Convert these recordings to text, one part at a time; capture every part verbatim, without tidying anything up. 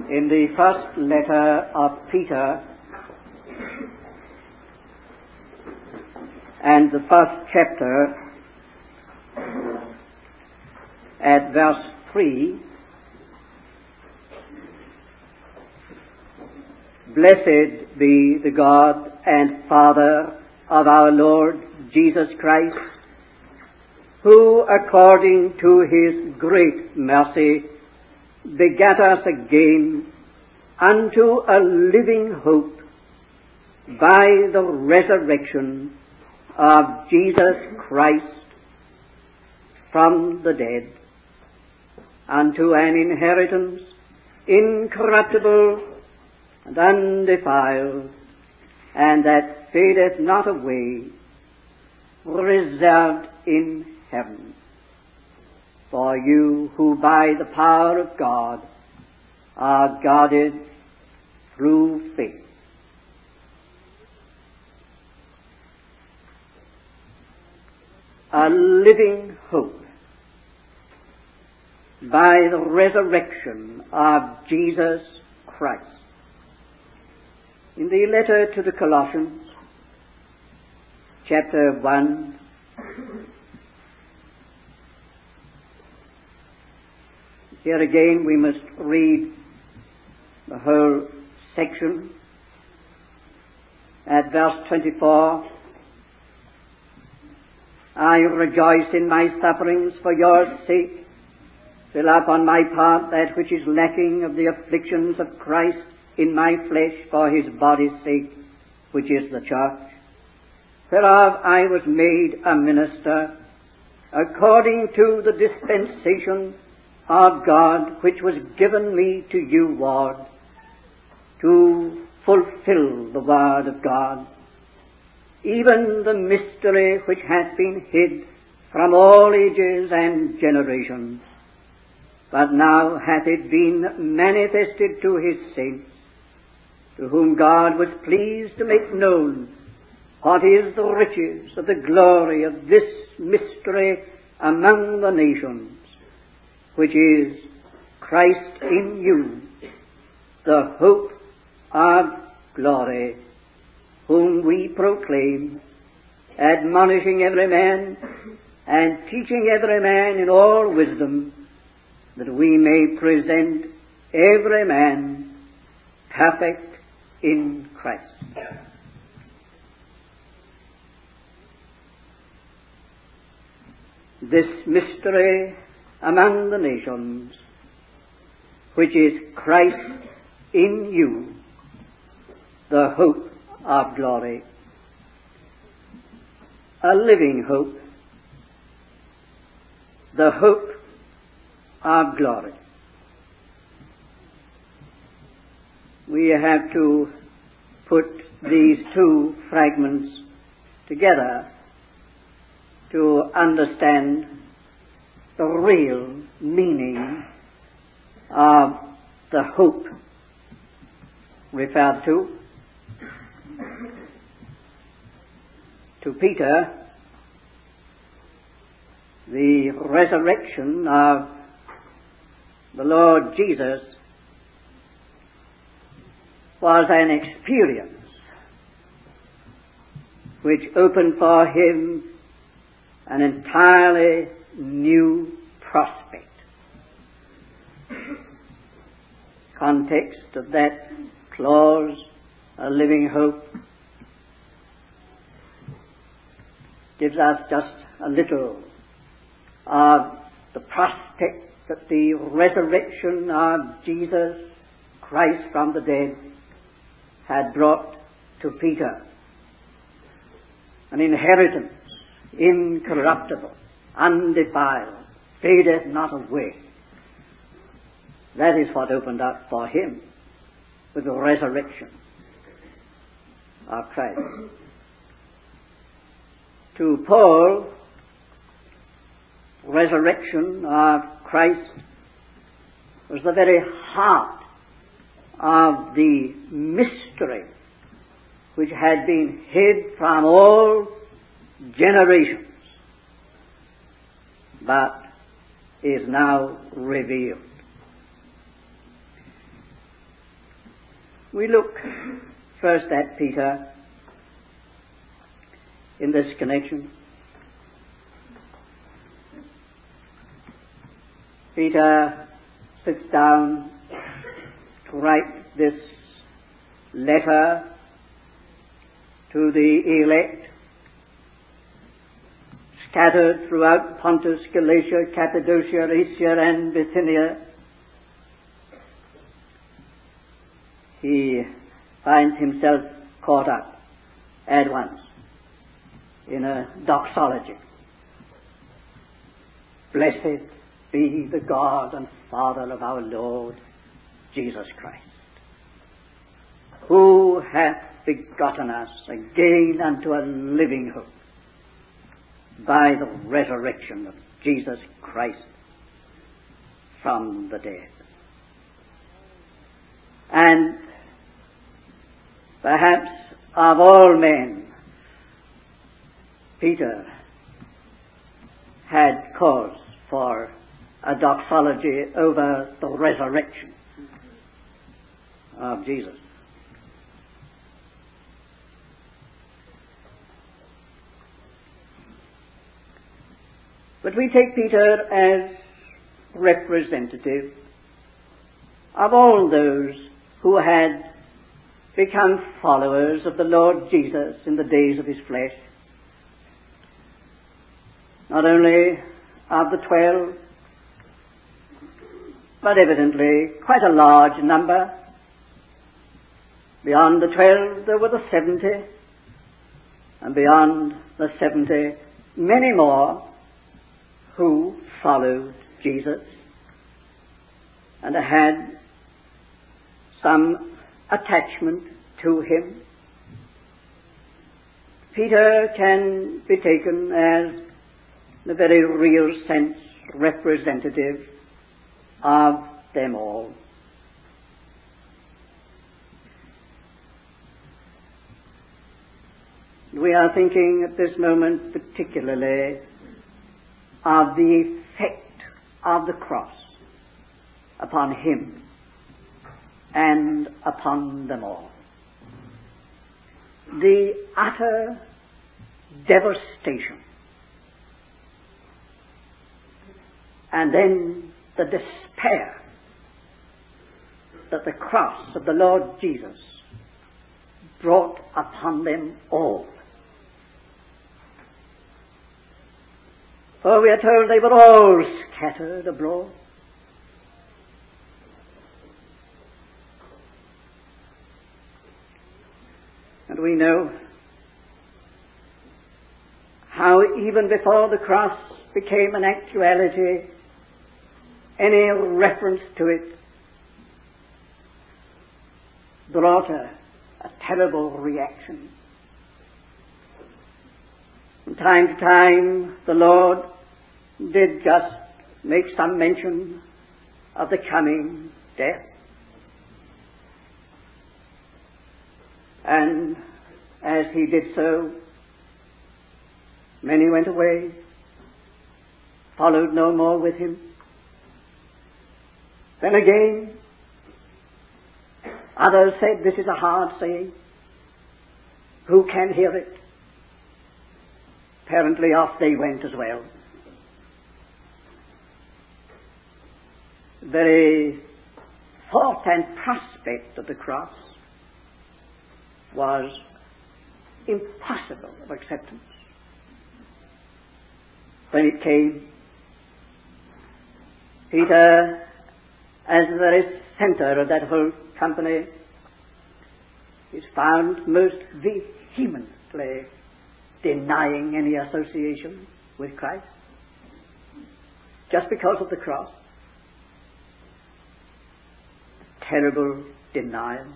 In the first letter of Peter and the first chapter at verse three, blessed be the God and Father of our Lord Jesus Christ, who according to his great mercy begat us again unto a living hope by the resurrection of Jesus Christ from the dead, unto an inheritance incorruptible and undefiled, and that fadeth not away, reserved in heaven, for you who by the power of God are guarded through faith. A living hope by the resurrection of Jesus Christ. In the letter to the Colossians, chapter one, here again we must read the whole section. At verse twenty-four, I rejoice in my sufferings for your sake, fill up on my part that which is lacking of the afflictions of Christ in my flesh for his body's sake, which is the church, whereof I was made a minister, according to the dispensation of God, which was given me to you, Lord, to fulfill the word of God, even the mystery which hath been hid from all ages and generations, but now hath it been manifested to his saints, to whom God was pleased to make known what is the riches of the glory of this mystery among the nations, which is Christ in you, the hope of glory, whom we proclaim, admonishing every man and teaching every man in all wisdom, that we may present every man perfect in Christ. This mystery among the nations, which is Christ in you, the hope of glory. A living hope, the hope of glory. We have to put these two fragments together to understand the real meaning of the hope referred to. To Peter, the resurrection of the Lord Jesus was an experience which opened for him an entirely new prospect. Context of that clause, a living hope, gives us just a little of the prospect that the resurrection of Jesus Christ from the dead had brought to Peter. An inheritance incorruptible, undefiled, fadeth not away. That is what opened up for him with the resurrection of Christ. To Paul, resurrection of Christ was the very heart of the mystery which had been hid from all generations, but is now revealed. We look first at Peter in this connection. Peter sits down to write this letter to the elect scattered throughout Pontus, Galatia, Cappadocia, Asia, and Bithynia. He finds himself caught up at once in a doxology. Blessed be the God and Father of our Lord Jesus Christ, who hath begotten us again unto a living hope by the resurrection of Jesus Christ from the dead. And perhaps of all men, Peter had cause for a doxology over the resurrection of Jesus. But we take Peter as representative of all those who had become followers of the Lord Jesus in the days of his flesh. Not only of the twelve, but evidently quite a large number. Beyond the twelve there were the seventy, and beyond the seventy many more who followed Jesus and had some attachment to him. Peter can be taken as in a very real sense representative of them all. We are thinking at this moment particularly of the effect of the cross upon him and upon them all. The utter devastation and then the despair that the cross of the Lord Jesus brought upon them all. For we are told they were all scattered abroad. And we know how even before the cross became an actuality, any reference to it brought a, a terrible reaction. From time to time, the Lord did just make some mention of the coming death. And as he did so, many went away, followed no more with him. Then again, others said, this is a hard saying. Who can hear it? Apparently off they went as well. The very thought and prospect of the cross was impossible of acceptance. When it came, Peter, as the very center of that whole company, is found most vehemently denying any association with Christ, just because of the cross. Terrible denial.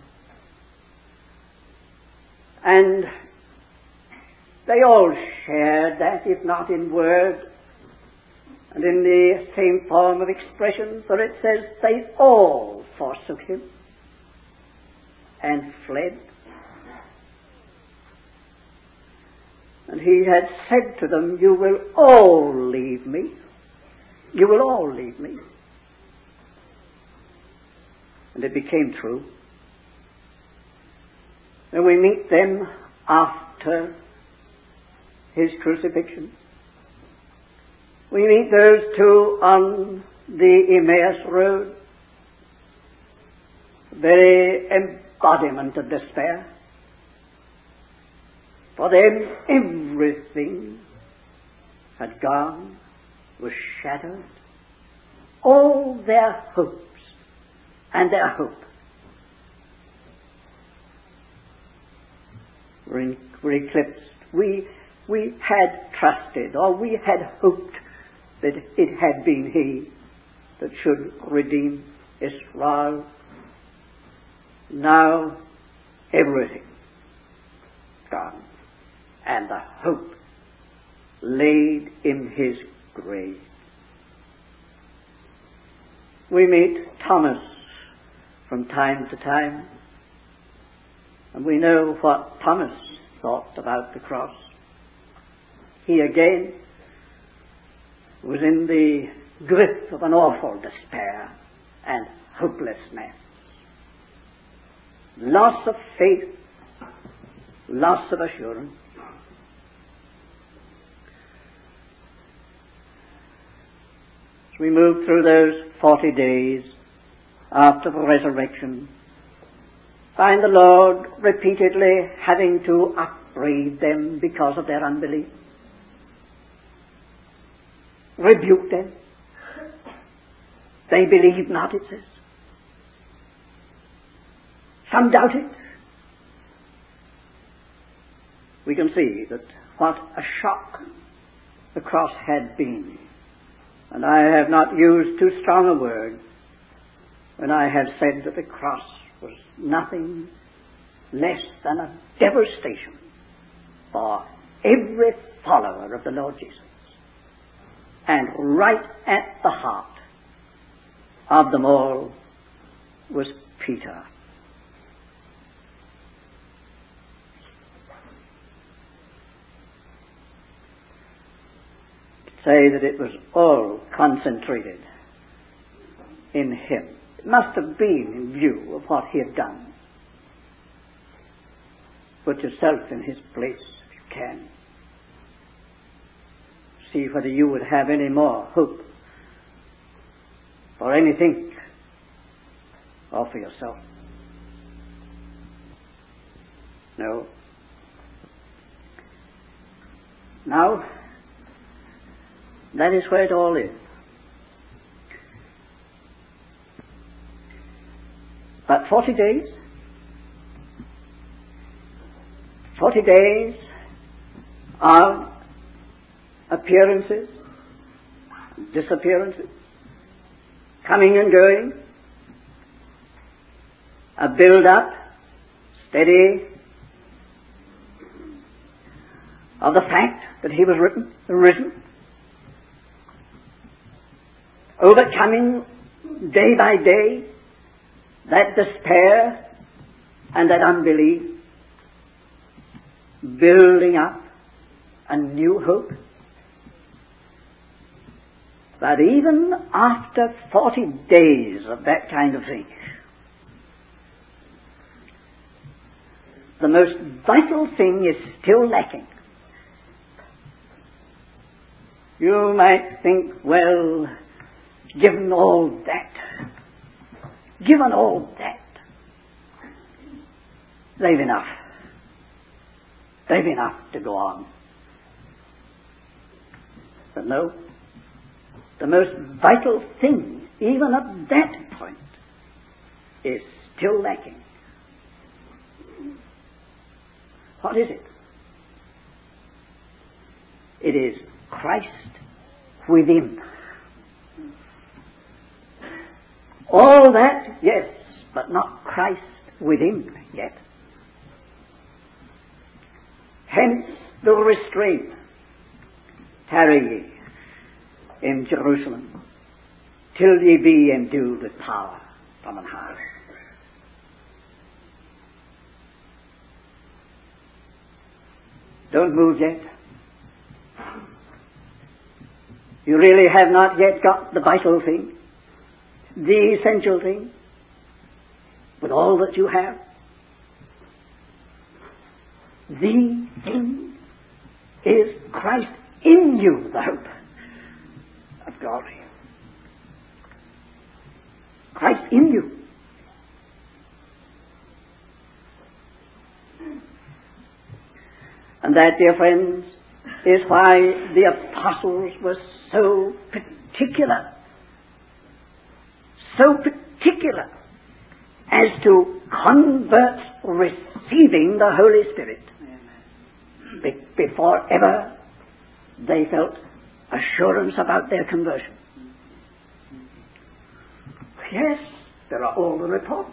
And they all shared that, if not in word, and in the same form of expression, for it says they all forsook him and fled. And he had said to them, you will all leave me. You will all leave me. And it became true. And we meet them after his crucifixion. We meet those two on the Emmaus Road, very embodiment of despair. For them everything had gone, was shattered. All their hopes and their hope were, in, were eclipsed. We, we had trusted, or we had hoped that it had been he that should redeem Israel. Now everything gone, and the hope laid in his grave. We meet Thomas from time to time, and we know what Thomas thought about the cross. He again was in the grip of an awful despair and hopelessness. Loss of faith, loss of assurance. As we move through those forty days after the resurrection, find the Lord repeatedly having to upbraid them because of their unbelief. Rebuke them. They believe not, it says. Some doubt it. We can see that what a shock the cross had been. And I have not used too strong a word when I have said that the cross was nothing less than a devastation for every follower of the Lord Jesus. And right at the heart of them all was Peter. Say that it was all concentrated in him. It must have been in view of what he had done. Put yourself in his place if you can. See whether you would have any more hope for anything or for yourself. No. Now, that is where it all is. But forty days, forty days of appearances, disappearances, coming and going, a build-up, steady, of the fact that he was written, risen, overcoming day by day that despair and that unbelief, building up a new hope. But even after forty days of that kind of thing, the most vital thing is still lacking. You might think, well, given all that, given all that, they've enough. They've enough to go on. But no, the most vital thing, even at that point, is still lacking. What is it? It is Christ within. All that, yes, but not Christ within yet. Hence the restraint. Tarry ye in Jerusalem till ye be endued with power from on high. Don't move yet. You really have not yet got the vital thing, the essential thing, with all that you have. the thing is Christ in you, the hope of glory. Christ in you. And that, dear friends, is why the apostles were so particular, so particular as to converts receiving the Holy Spirit Be- before ever they felt assurance about their conversion. Yes, there are all the reports.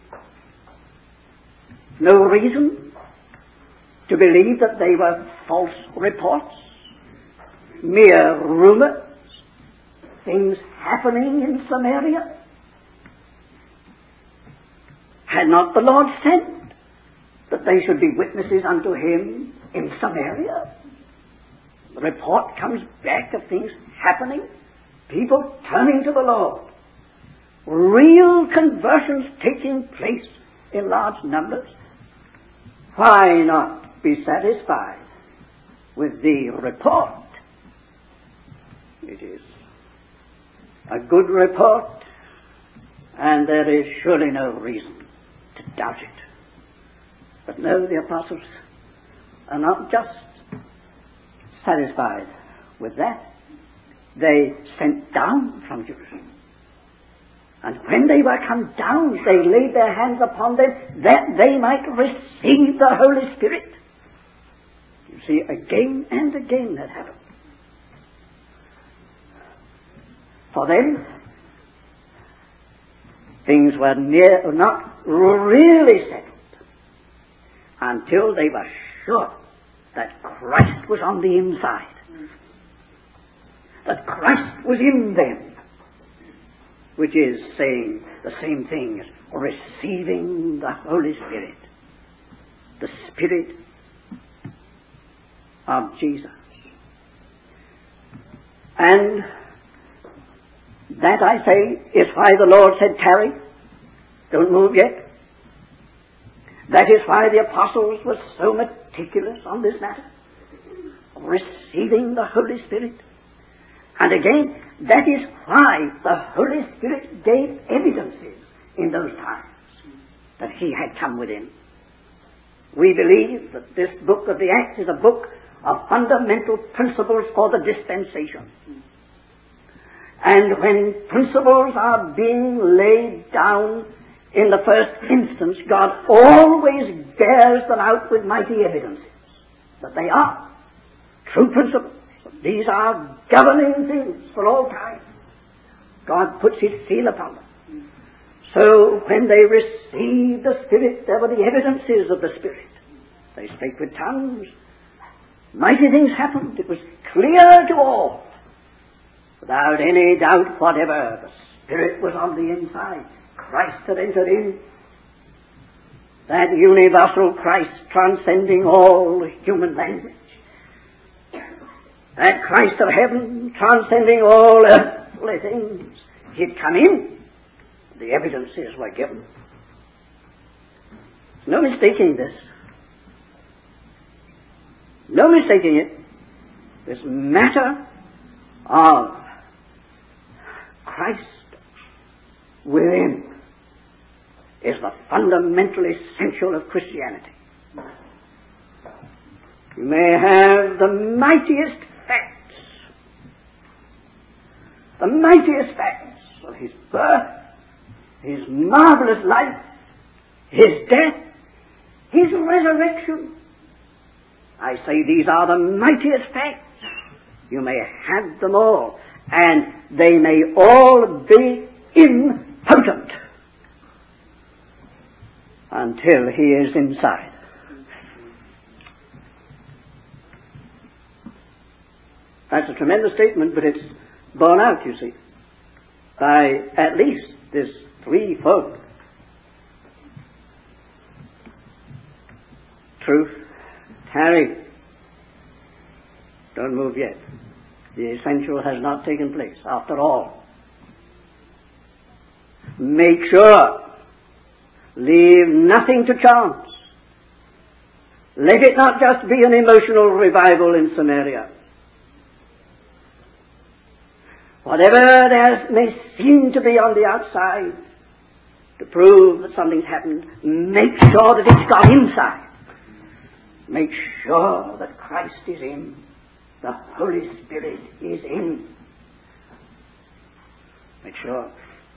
No reason to believe that they were false reports, mere rumors, things happening in Samaria. Had not the Lord said that they should be witnesses unto him in Samaria? The report comes back of things happening, people turning to the Lord, real conversions taking place in large numbers. Why not be satisfied with the report? It is a good report, and there is surely no reason to doubt it. But no, the apostles are not just satisfied with that. They sent down from Jerusalem. And when they were come down, they laid their hands upon them that they might receive the Holy Spirit. You see, again and again that happened. For them, things were near, not really settled until they were sure that Christ was on the inside, that Christ was in them, which is saying the same thing as receiving the Holy Spirit, the Spirit of Jesus. And that, I say, is why the Lord said, tarry, don't move yet. That is why the apostles were so meticulous on this matter, receiving the Holy Spirit. And again, that is why the Holy Spirit gave evidences in those times that he had come within. We believe that this book of the Acts is a book of fundamental principles for the dispensation. And when principles are being laid down in the first instance, God always bears them out with mighty evidences that they are true principles. These are governing things for all time. God puts his seal upon them. So when they received the Spirit, there were the evidences of the Spirit. They spake with tongues. Mighty things happened. It was clear to all, without any doubt whatever, the Spirit was on the inside. Christ had entered in. That universal Christ transcending all human language. That Christ of heaven transcending all earthly things. He'd come in. The evidences were given. No mistaking this. No mistaking it. This matter of Christ within is the fundamental essential of Christianity. You may have the mightiest facts, the mightiest facts of his birth, his marvelous life, his death, his resurrection. I say these are the mightiest facts. You may have them all, and they may all be impotent until he is inside. That's a tremendous statement, but it's borne out, you see, by at least this threefold truth. Tarry, don't move yet. The essential has not taken place after all. Make sure. Leave nothing to chance. Let it not just be an emotional revival in Samaria. Whatever there may seem to be on the outside to prove that something's happened, make sure that it's got inside. Make sure that Christ is in. The Holy Spirit is in. Make sure.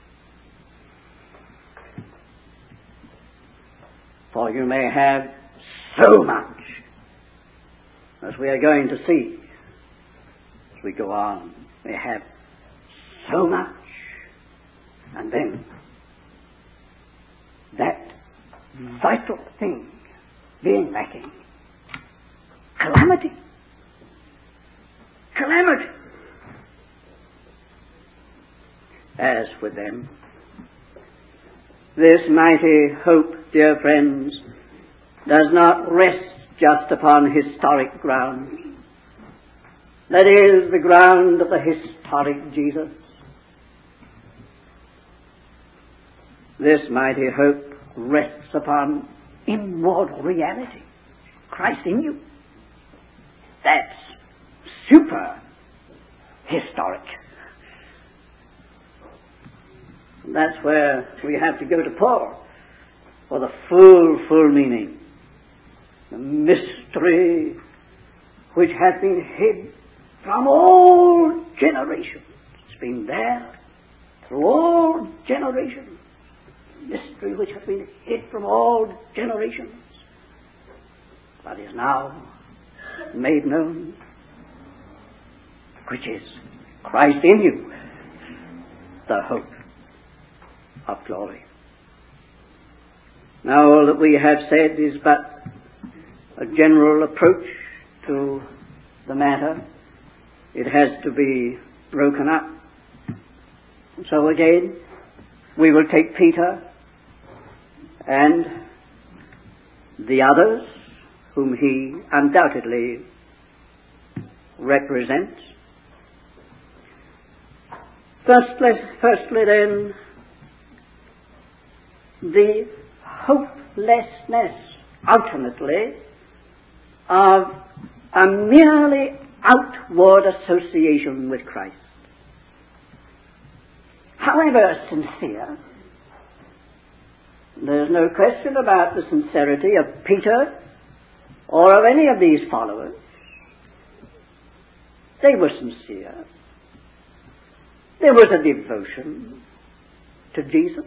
For you may have so much, as we are going to see as we go on. May have so much, and then that vital thing being lacking. Calamity. Calamity. As with them, this mighty hope, dear friends, does not rest just upon historic ground. That is the ground of the historic Jesus. This mighty hope rests upon immortal reality. Christ in you. That's super historic. That's where we have to go to Paul for the full, full meaning. The mystery which has been hid from all generations. It's been there through all generations. Mystery which has been hid from all generations, but is now made known, which is Christ in you, the hope of glory. Now all that we have said is but a general approach to the matter. It has to be broken up. So again, we will take Peter and the others whom he undoubtedly represents. Firstly, firstly then, the hopelessness, ultimately, of a merely outward association with Christ. However sincere, there's no question about the sincerity of Peter or of any of these followers. They were sincere. There was a devotion to Jesus.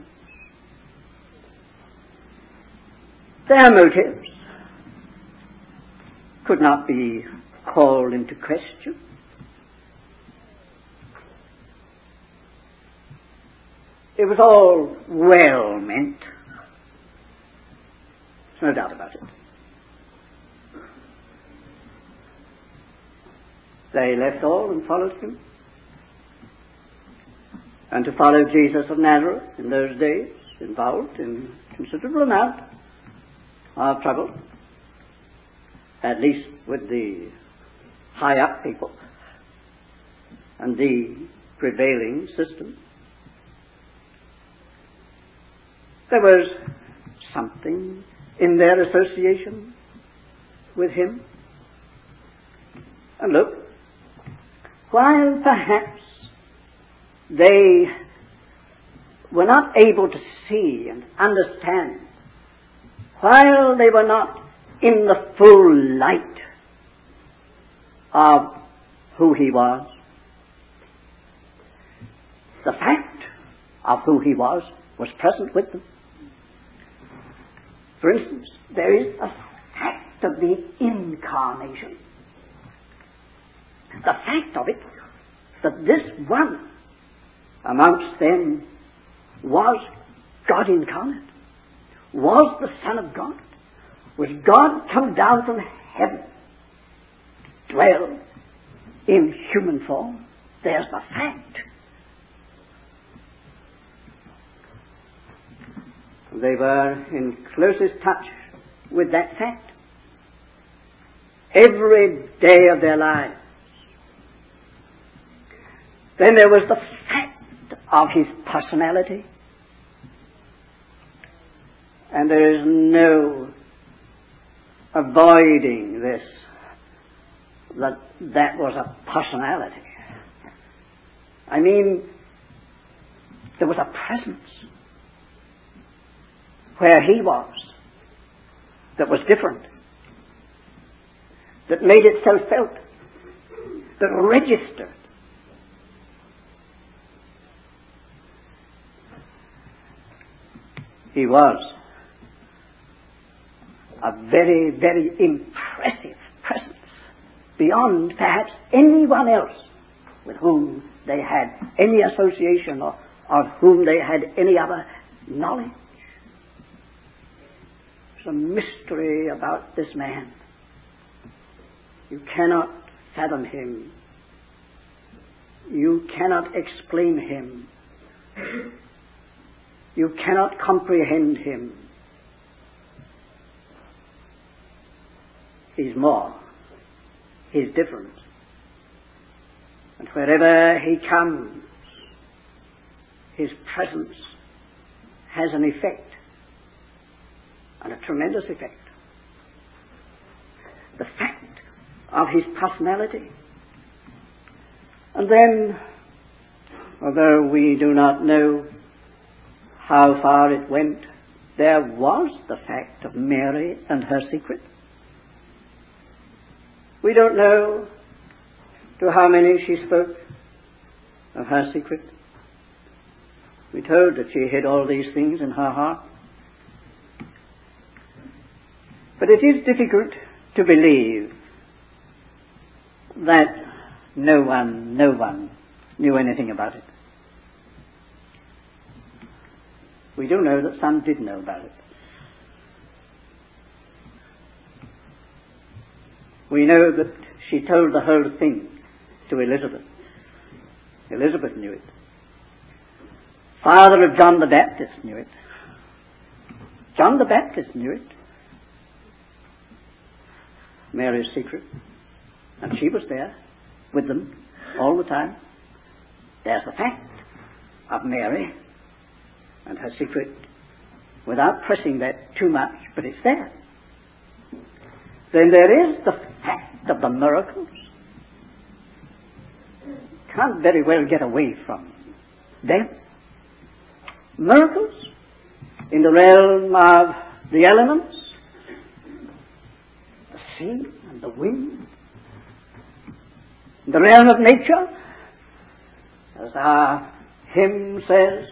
Their motives could not be called into question. It was all well meant. There's no doubt about it. They left all and followed him. And to follow Jesus of Nazareth in those days involved in considerable amount of trouble, at least with the high up people and the prevailing system. There was something in their association with him. And look, while perhaps they were not able to see and understand, while they were not in the full light of who he was, the fact of who he was was present with them. For instance, there is a fact of the incarnation. The fact of it that this one amongst them was God incarnate, was the Son of God, was God come down from heaven, dwell in human form. There's the fact. They were in closest touch with that fact every day of their lives. Then there was the fact of his personality. And there is no avoiding this, that that was a personality. I mean, there was a presence where he was that was different, that made itself felt, that registered. He was a very, very impressive presence, beyond perhaps anyone else with whom they had any association or of whom they had any other knowledge. There's a mystery about this man. You cannot fathom him. You cannot explain him. You cannot comprehend him. He's more. He's different. And wherever he comes, his presence has an effect, and a tremendous effect. The fact of his personality. And then, although we do not know how far it went, there was the fact of Mary and her secret. We don't know to how many she spoke of her secret. We told that she hid all these things in her heart. But it is difficult to believe that no one, no one knew anything about it. We do know that some did know about it. We know that she told the whole thing to Elizabeth. Elizabeth knew it. Father of John the Baptist knew it. John the Baptist knew it. Mary's secret. And she was there with them all the time. There's the fact of Mary and her secret, without pressing that too much, but it's there. Then there is the fact of the miracles. Can't very well get away from them. Miracles in the realm of the elements, the sea and the wind, in the realm of nature, as our hymn says,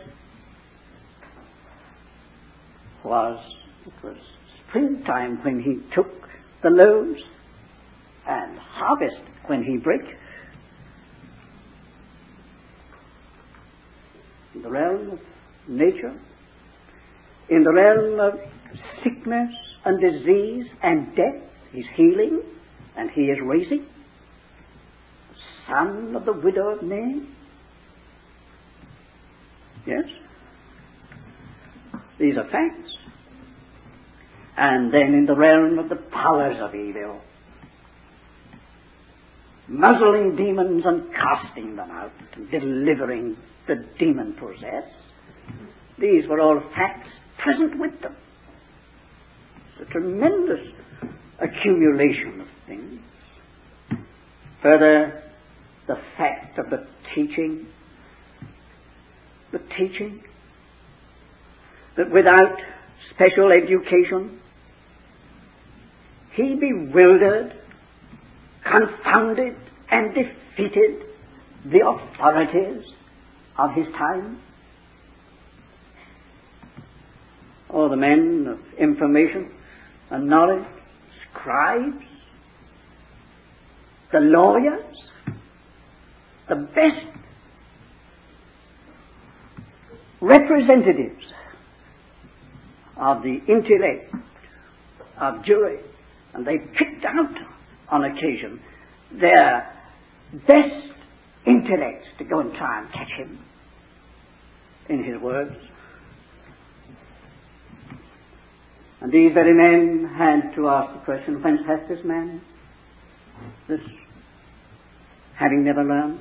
was it was springtime when he took the loaves, and harvest when he brake. In the realm of nature, in the realm of sickness and disease and death, he's healing and he is raising. Son of the widow of Nain. Yes? These are facts. And then in the realm of the powers of evil, muzzling demons and casting them out, and delivering the demon possessed. These were all facts present with them. It's a tremendous accumulation of things. Further, the fact of the teaching, the teaching, that without special education, he bewildered, confounded, and defeated the authorities of his time. All the men of information and knowledge, scribes, the lawyers, the best representatives of the intellect of jury, and they picked out on occasion their best intellects to go and try and catch him in his words. And these very men had to ask the question, whence hath this man this, having never learned?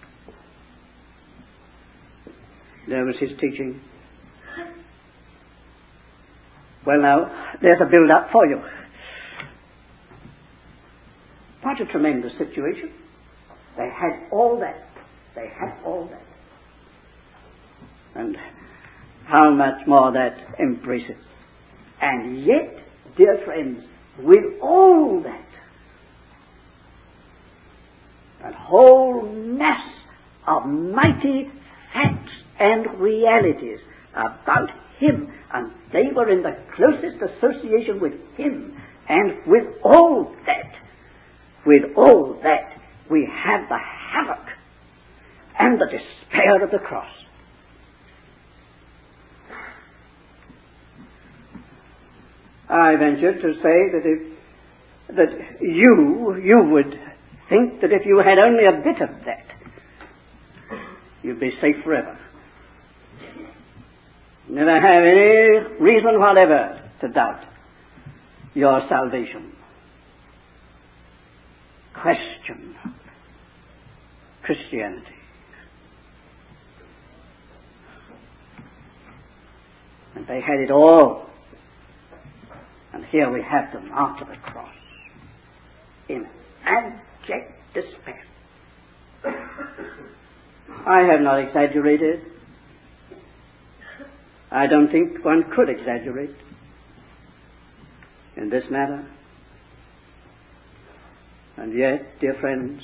There was his teaching. Well now, there's a build-up for you. What a tremendous situation. They had all that. They had all that. And how much more that embraces. And yet, dear friends, with all that, that whole mass of mighty facts and realities about Him, and they were in the closest association with Him, and with all that, with all that, we have the havoc and the despair of the cross. I venture to say that if that you you would think that if you had only a bit of that, you'd be safe forever. Never have any reason whatever to doubt your salvation. Question Christianity. And they had it all. And here we have them after the cross in abject despair. I have not exaggerated. I don't think one could exaggerate in this matter. And yet, dear friends,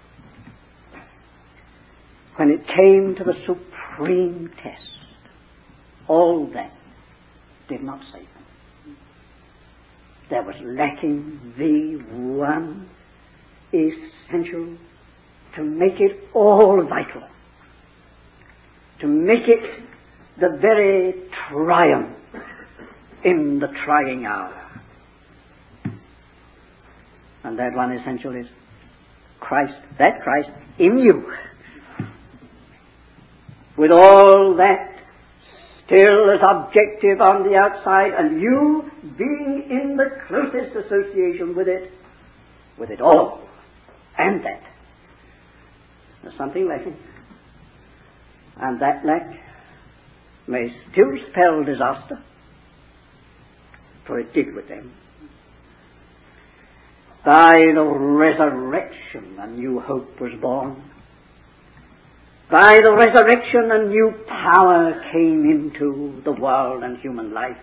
when it came to the supreme test, all that did not save them. There was lacking the one essential to make it all vital, to make it the very triumph in the trying hour. And that one essential is Christ, that Christ in you. With all that still as objective on the outside, and you being in the closest association with it, with it all, and that. There's something lacking. And that lack may still spell disaster, for it did with them. By the resurrection a new hope was born. By the resurrection a new power came into the world and human life.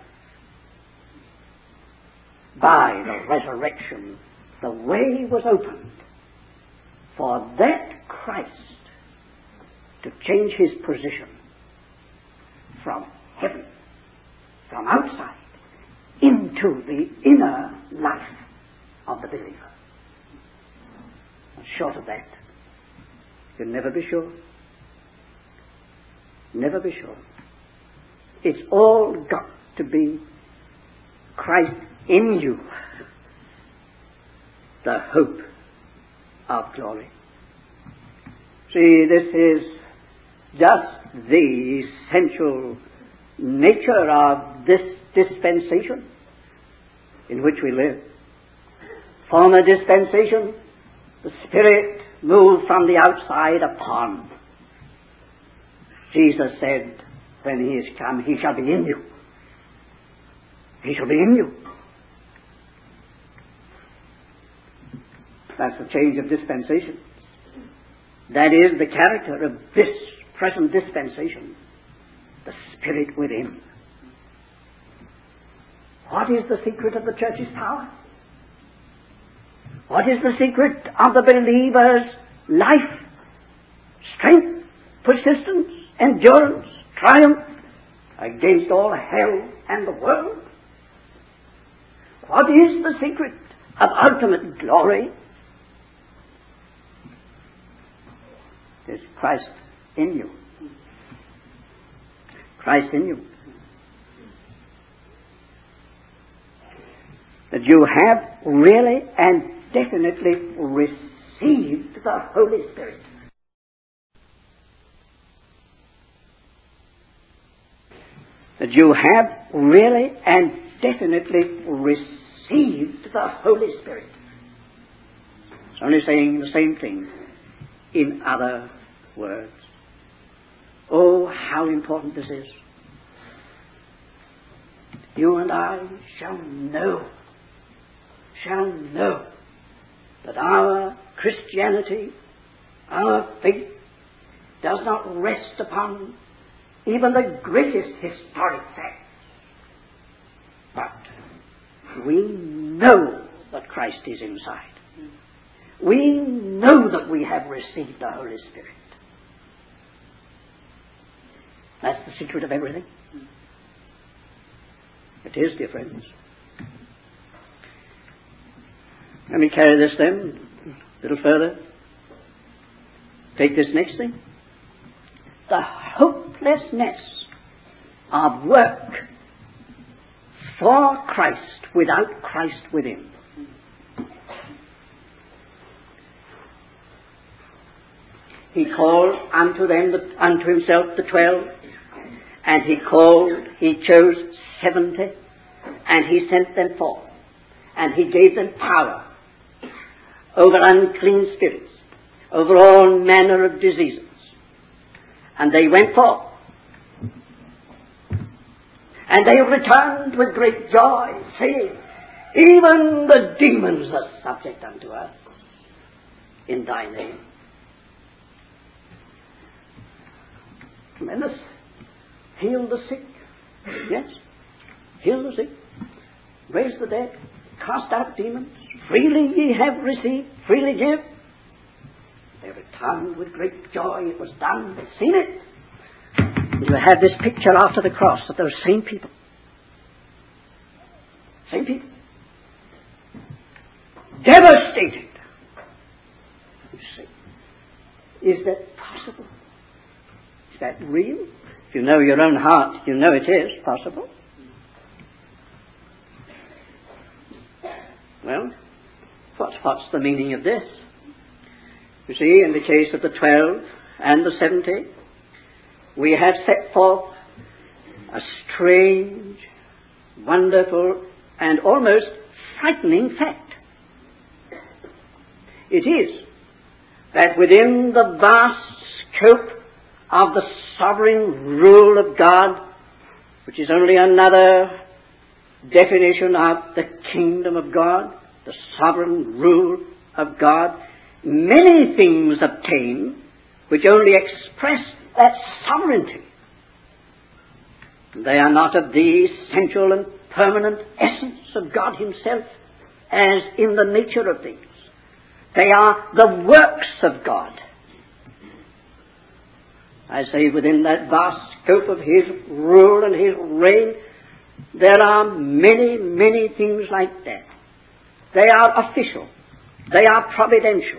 By the resurrection the way was opened for that Christ to change his position from heaven, from outside, into the inner life of the believer. And short of that, you'll never be sure. Never be sure. It's all got to be Christ in you, the hope of glory. See, this is just the essential nature of this dispensation in which we live. Former dispensation, the Spirit moved from the outside upon. Jesus said, when he is come, he shall be in you. He shall be in you. That's the change of dispensation. That is the character of this present dispensation. The Spirit within. What is the secret of the church's power? What is the secret of the believer's life? Strength, persistence, endurance, triumph against all hell and the world? What is the secret of ultimate glory? It is Christ in you. Christ in you. That you have really and definitely received the Holy Spirit. That you have really and definitely received the Holy Spirit. It's only saying the same thing in other words. Oh, how important this is. You and I shall know, shall know that our Christianity, our faith, does not rest upon even the greatest historic facts. But we know that Christ is inside. We know that we have received the Holy Spirit. That's the secret of everything. It is, dear friends. Let me carry this then a little further. Take this next thing. The hopelessness of work for Christ without Christ within. He called unto them, the, unto himself the twelve, and he called, he chose seventy, and he sent them forth, and he gave them power over unclean spirits, over all manner of diseases. And they went forth, and they returned with great joy, saying, even the demons are subject unto us in thy name. Tremendous. Heal the sick. Yes. Heal the sick. Raise the dead. Cast out demons. Freely ye have received. Freely give. They returned with great joy. It was done. They've seen it. You have this picture after the cross of those same people. Same people. Devastated. You see. Is that possible? Is that real? If you know your own heart, you know it is possible. Well, what's, what's the meaning of this? You see, in the case of the twelve and the seventy, we have set forth a strange, wonderful, and almost frightening fact. It is that within the vast scope of the sovereign rule of God, which is only another definition of the kingdom of God, the sovereign rule of God, many things obtain which only express that sovereignty. They are not of the essential and permanent essence of God himself as in the nature of things. They are the works of God. I say within that vast scope of his rule and his reign, there are many, many things like that. They are official. They are providential.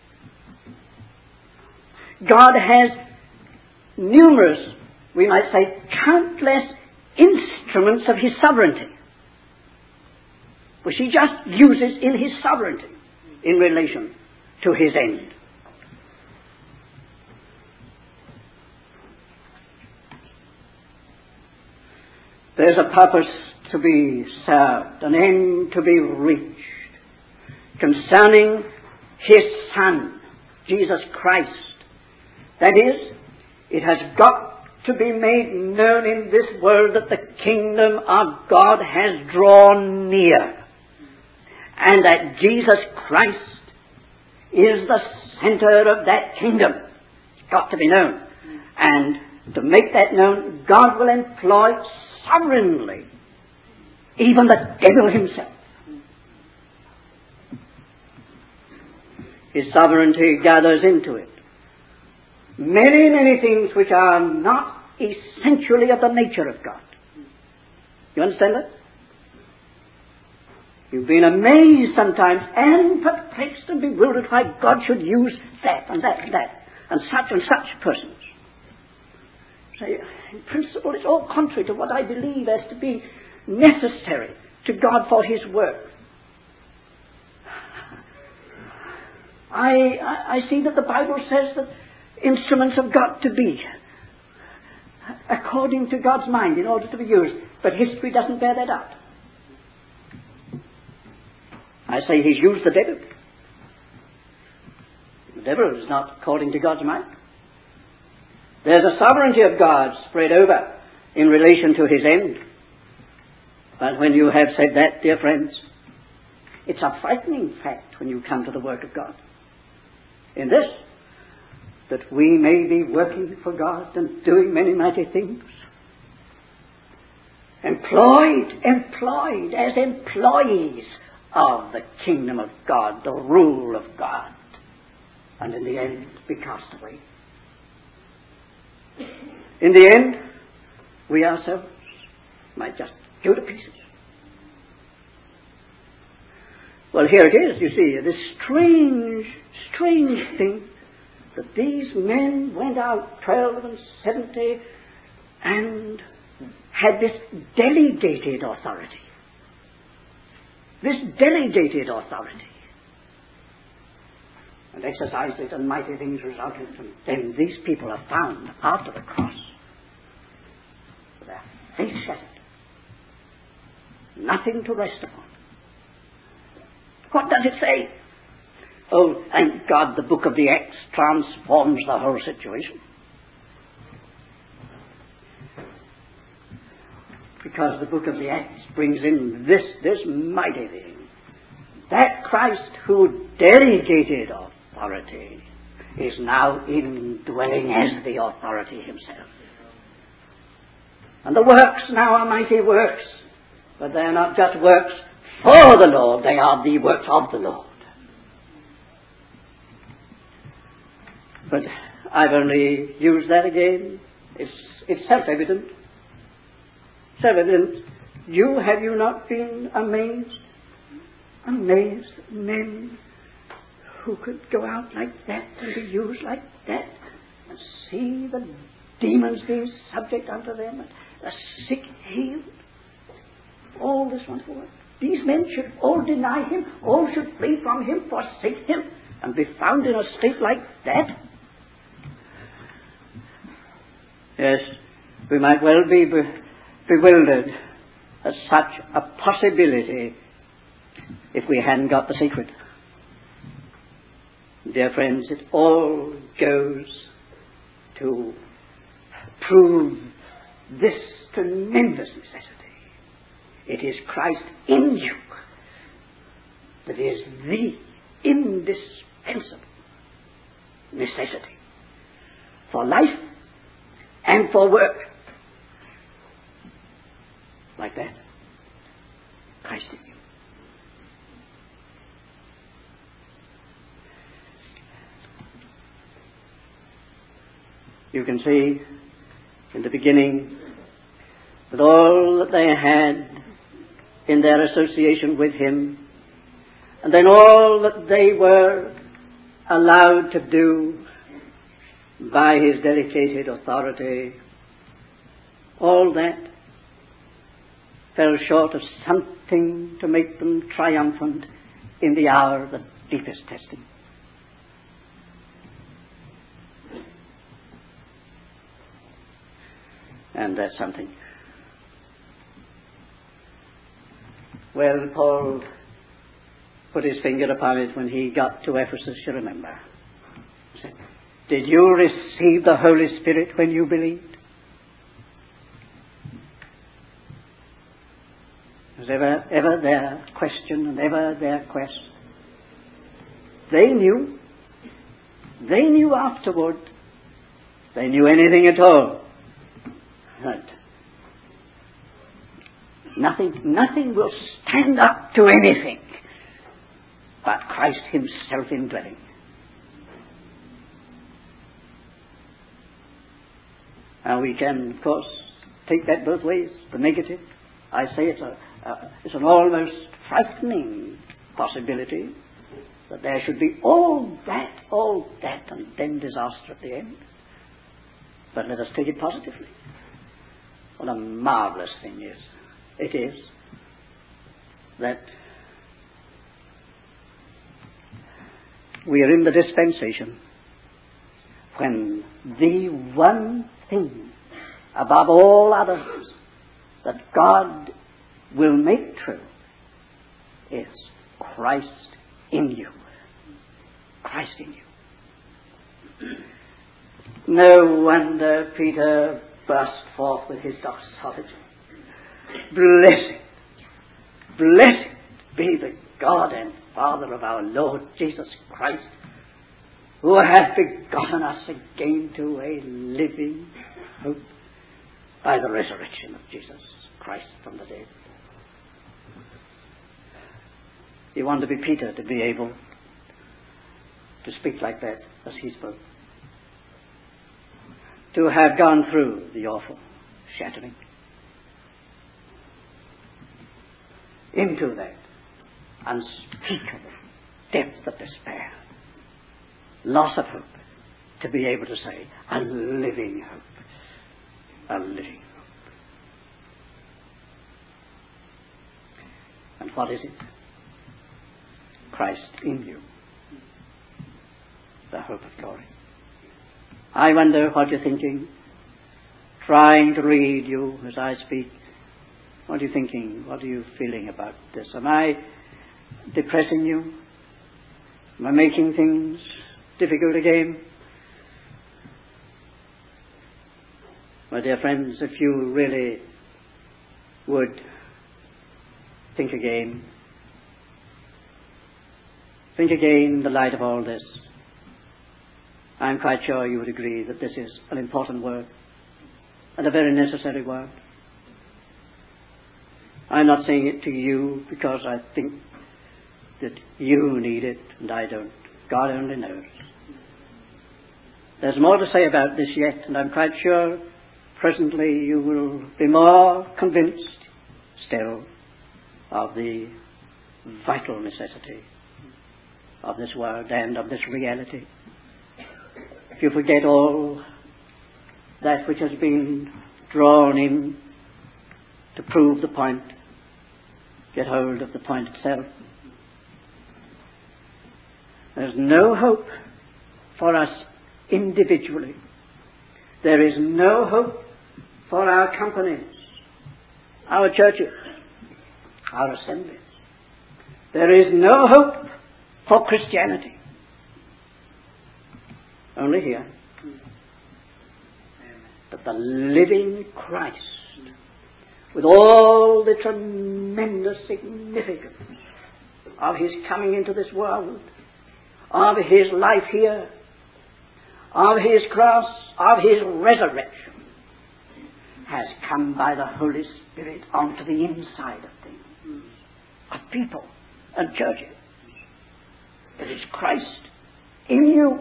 God has numerous, we might say, countless instruments of his sovereignty, which he just uses in his sovereignty in relation to his end. There's a purpose to be served, an end to be reached concerning his Son, Jesus Christ. That is, it has got to be made known in this world that the kingdom of God has drawn near, and that Jesus Christ is the center of that kingdom. It's got to be known. And to make that known, God will employ sovereignly even the devil himself. His sovereignty gathers into it many, many things which are not essentially of the nature of God. You understand that? You've been amazed sometimes and perplexed and bewildered why God should use that and that and that and such and such persons. Say, in principle, it's all contrary to what I believe as to be necessary to God for his work. I, I, I see that the Bible says that instruments have got to be according to God's mind in order to be used, but history doesn't bear that out. I say he's used the devil. The devil is not according to God's mind. There's a sovereignty of God spread over in relation to his end. But when you have said that, dear friends, It's a frightening fact when you come to the work of God. In this, that we may be working for God and doing many mighty things. Employed, employed as employees of the kingdom of God, the rule of God. And in the end, be cast away. In the end, we ourselves might just go to pieces. Well, here it is, you see, this strange, strange thing that these men went out, twelve and seventy, and had this delegated authority. This delegated authority. And exercised it, and mighty things resulted from them. These people are found after the cross with their face shattered. Nothing to rest upon. What does it say? Oh, thank God, the book of the Acts transforms the whole situation. Because the book of the Acts brings in this, this mighty thing. That Christ who delegated authority is now indwelling as the authority himself. And the works now are mighty works, but they are not just works for the Lord, they are the works of the Lord. But I've only used that again. It's, it's self-evident. Self-evident. You, have you not been amazed? Amazed at men who could go out like that and be used like that and see the demons being subject unto them and the sick healed. All this wonderful work. These men should all deny him, all should flee from him, forsake him, and be found in a state like that. Yes, we might well be be- bewildered at such a possibility if we hadn't got the secret. Dear friends, it all goes to prove this tremendous necessity. It is Christ in you that is the indispensable necessity for life and for work. Like that. Christ in you. You can see in the beginning that all that they had in their association with him, and then all that they were allowed to do by his delegated authority, all that fell short of something to make them triumphant in the hour of the deepest testing. And that's something. Well, Paul put his finger upon it when he got to Ephesus, you remember. He said, did you receive the Holy Spirit when you believed? Was ever, ever their question and ever their quest? They knew. They knew afterward. They knew anything at all. That nothing, nothing will stand up to anything but Christ himself indwelling. Now we can, of course, take that both ways. The negative, I say it's a, uh, it's an almost frightening possibility that there should be all that, all that, and then disaster at the end. But let us take it positively. What a marvelous thing is it is that we are in the dispensation when the one thing above all others that God will make true is Christ in you. Christ in you. No wonder Peter burst forth with his doxology. Blessed, blessed be the God and Father of our Lord Jesus Christ, who hath begotten us again to a living hope by the resurrection of Jesus Christ from the dead. You want to be Peter to be able to speak like that as he spoke. To have gone through the awful shattering into that unspeakable depth of despair, loss of hope, to be able to say, a living hope, a living hope. And what is it? Christ in you, the hope of glory. I wonder what you're thinking, trying to read you as I speak. What are you thinking? What are you feeling about this? Am I depressing you? Am I making things difficult again? My dear friends, if you really would think again, think again in the light of all this, I'm quite sure you would agree that this is an important word and a very necessary word. I'm not saying it to you because I think that you need it and I don't. God only knows. There's more to say about this yet, and I'm quite sure presently you will be more convinced still of the vital necessity of this word and of this reality. If you forget all that which has been drawn in to prove the point, get hold of the point itself. There's no hope for us individually. There is no hope for our companies, our churches, our assemblies. There is no hope for Christianity. Only here. But the living Christ, with all the tremendous significance of his coming into this world, of his life here, of his cross, of his resurrection, has come by the Holy Spirit onto the inside of things, of people and churches. It is Christ in you.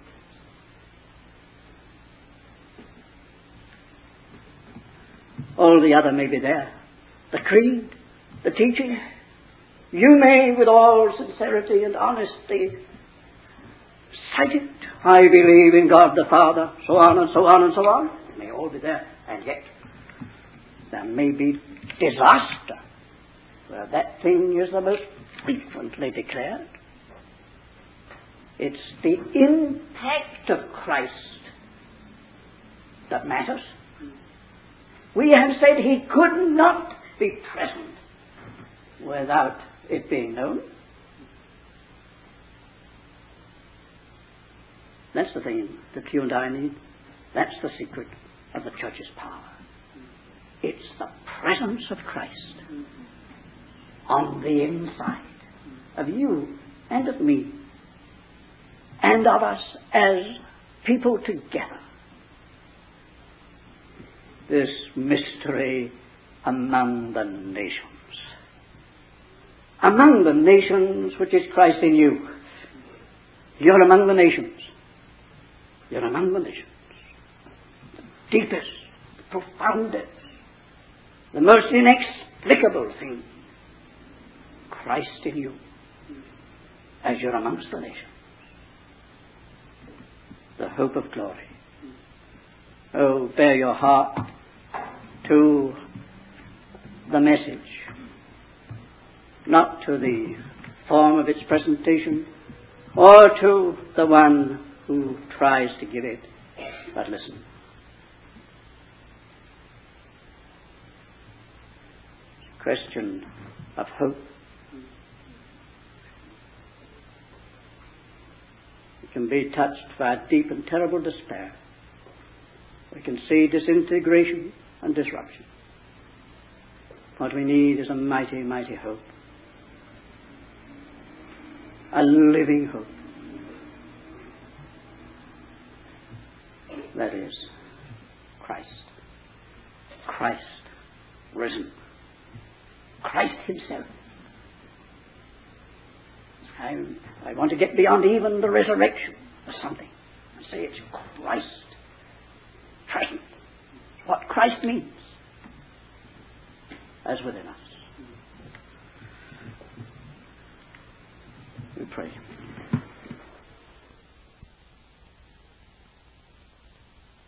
All the other may be there. The creed, the teaching. You may, with all sincerity and honesty, cite it. I believe in God the Father, so on and so on and so on. It may all be there. And yet, there may be disaster where that thing is the most frequently declared. It's the impact of Christ that matters. We have said he could not be present without it being known. That's the thing that you and I need. That's the secret of the church's power. It's the presence of Christ on the inside of you and of me and of us as people together. This mystery among the nations. Among the nations, which is Christ in you. You're among the nations. You're among the nations. The deepest, the profoundest, the most inexplicable thing. Christ in you, as you're amongst the nations. The hope of glory. Oh, bear your heart to the message, not to the form of its presentation or to the one who tries to give it, but listen. Question of hope. We can be touched by deep and terrible despair. We can see disintegration and disruption. What we need is a mighty, mighty hope. a living hope. That is Christ. Christ risen. Christ himself. I, I want to get beyond even the resurrection or something and say it's Christ present. What Christ means as within us. We pray.